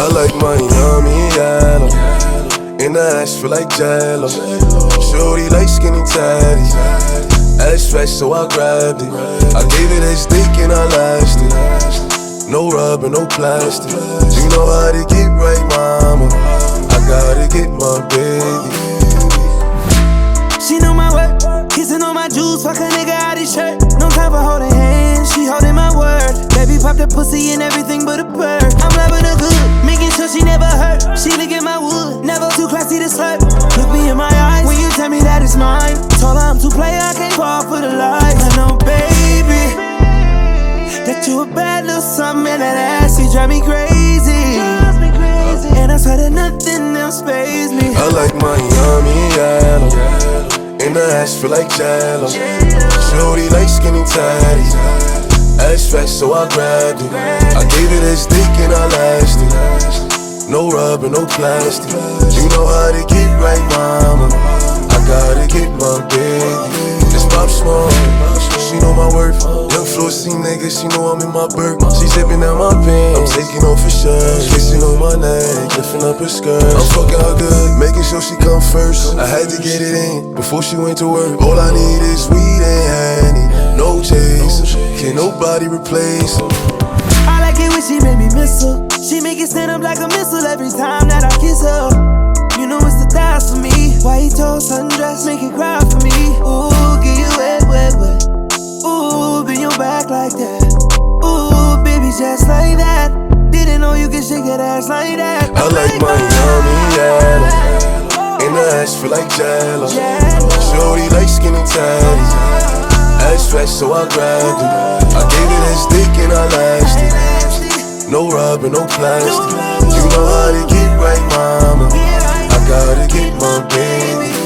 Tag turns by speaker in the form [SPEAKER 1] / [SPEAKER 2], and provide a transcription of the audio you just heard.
[SPEAKER 1] like Miami yellow. In the ass feel like Jello. Shorty like skinny tatties. Ass fat so I grabbed it. I gave it a stick and I lashed it. No rubber, no plastic. You know how to get right, mama. I gotta get my baby.
[SPEAKER 2] She know my work, kissing on my juice, fuck a nigga out his shirt. No time for holding hands, she holding my word. Baby pop the pussy and everything but a bird. I'm loving her good, making sure she never hurt. She look at my wood, never too classy to slut. Look me in my eyes when you tell me that it's mine. Told her I'm too player, I can't fall for the lies. I know, baby, that you a bad little something and that ass, you drive me crazy. And I swear that nothing else pays me.
[SPEAKER 1] I like Miami yellow. In the ass feel like Jello. Shorty like skinny tatties. Ass fat so I grabbed it. I gave it a stick and I lashed it. No rubber, no plastic. You know how to get right, mama. I gotta get my baby. It's Pop Smoke, she know my worth. Young Flossy nigga, she know I'm in my burp. She zipping out my pants, I'm taking off her shirt. Kissing on my neck, lifting up her skirt. I'm fucking her good, making sure she come first. I had to get it in before she went to work. All I need is weed and honey, no chaser. Can't nobody replace her.
[SPEAKER 2] I like it when she make me miss her. She make it stand up like a missile every time that I kiss her. You know it's the thighs for me. White toast, sundress, make it cry for me. Ooh, get you wet, wet, wet. Ooh, bend your back like that. Ooh, baby, just like that. Didn't know you could shake that ass like that.
[SPEAKER 1] I like Miami yellow. In the ass feel like Jello. Shorty like skinny tatties. Ass fat so I grabbed it. I gave it a stick and I lashed it. No rubber, no plastic. You know how to get right, mama. I gotta get my baby.